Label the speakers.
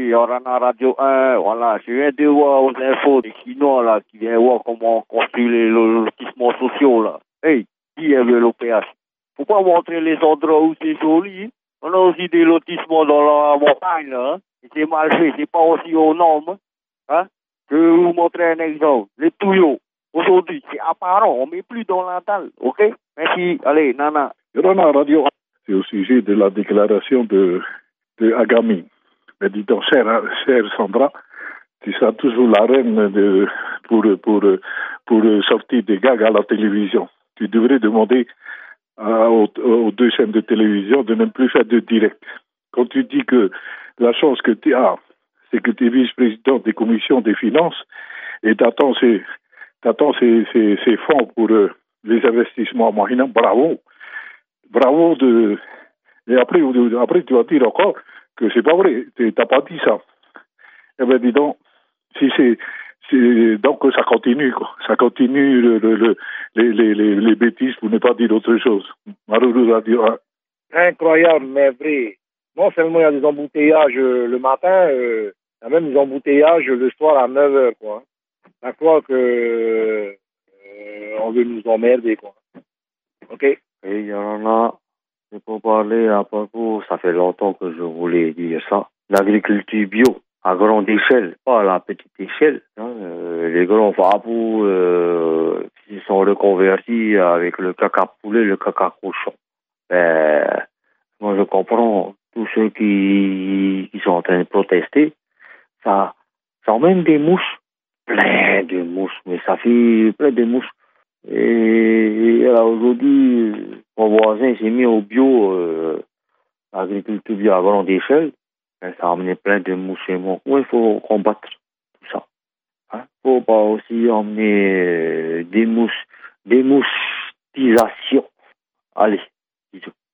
Speaker 1: Oui, Yorana Radio 1, voilà. Je viens de voir aux infos des Chinois, là, qui viennent voir comment construire les lotissements sociaux, là. Hey, qui est le PH? Faut pas montrer les endroits où c'est joli. On a aussi des lotissements dans la montagne, là. Hein. Et c'est mal fait, c'est pas aussi aux normes. Hein? Je vais vous montrer un exemple. Les tuyaux. Aujourd'hui, c'est apparent, on met plus dans la dalle, ok? Merci, allez, Nana.
Speaker 2: Yorana Radio, c'est au sujet de la déclaration de Agami. Mais dis donc, chère Sandra, tu seras toujours la reine pour sortir des gags à la télévision. Tu devrais demander aux deux chaînes de télévision de ne plus faire de direct. Quand tu dis que la chance que tu as, c'est que tu es vice-président des commissions des finances et t'attends ces fonds pour les investissements marins, bravo. Et après tu vas dire encore que c'est pas vrai, t'as pas dit ça. Eh ben dis donc, si c'est donc ça continue quoi. Ça continue les bêtises pour ne pas dire autre chose. Maruru Radio 1.
Speaker 3: Incroyable mais vrai. Non seulement il y a des embouteillages le matin, il y a même des embouteillages le soir à 9h quoi. À croire que on veut nous emmerder quoi. Ok.
Speaker 1: Et il y en a, c'est pour parler à propos, ça fait longtemps que je voulais dire ça. L'agriculture bio, à grande échelle, pas à la petite échelle. Hein. Les grands fabous qui sont reconvertis avec le caca poulet, le caca cochon. Moi je comprends tous ceux qui sont en train de protester. Ça emmène des mouches, plein de mouches, mais ça fait plein de mouches. Et là, aujourd'hui, mon voisin s'est mis au bio, agriculture bio à grande échelle. Et ça a amené plein de mouches chez moi. Oui, il faut combattre tout ça. Hein? Faut pas aussi emmener des mouchisations. Allez, bisous.